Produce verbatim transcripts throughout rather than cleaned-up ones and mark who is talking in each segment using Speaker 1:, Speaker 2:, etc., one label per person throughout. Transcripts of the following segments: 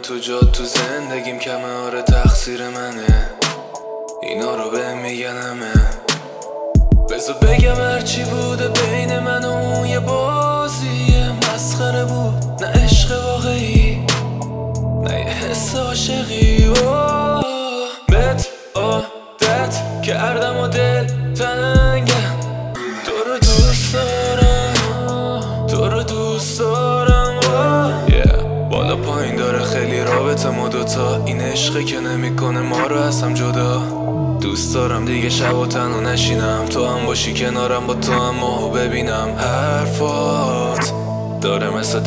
Speaker 1: تو جاد تو زندگیم کمه، آره تقصیر منه، اینا رو به میگن همه. بذار بگم هرچی بوده بین من و اون یه بازیه مسخره بود، نه عشق واقعی، نه یه حس عاشقی. بهت عادت کردم و دل تنگم، تو رو دوست دارم، تو رو دوست دارم. yeah. بالا پایین داره خیلی رابطه ما دوتا، این عشقه که نمیکنه ما رو از هم جدا. دوست دارم دیگه شب و تنها نشینم، تو هم باشی کنارم، با تو هم ماهو ببینم. حرفات داره مثل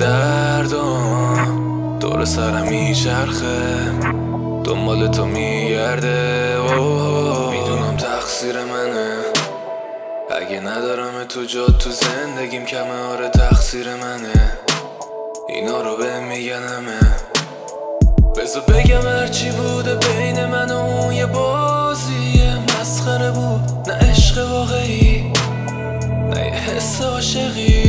Speaker 1: دردم، دور سرم میچرخه، دنبال تو میگرده. میدونم تقصیر منه، اگه ندارم تو جاد تو زندگیم کمه، آره تقصیر منه، اینا رو به میگن همه. بذار بگم هرچی بوده بین من و اون یه بازیه مسخره بود، نه عشق واقعی، نه یه حس عاشقی.